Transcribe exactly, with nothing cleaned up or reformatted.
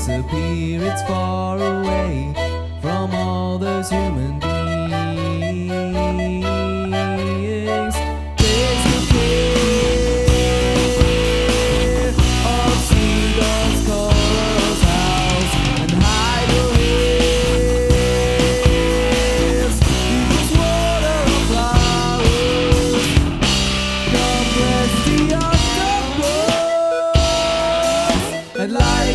disappear. It's far away from all those human beings.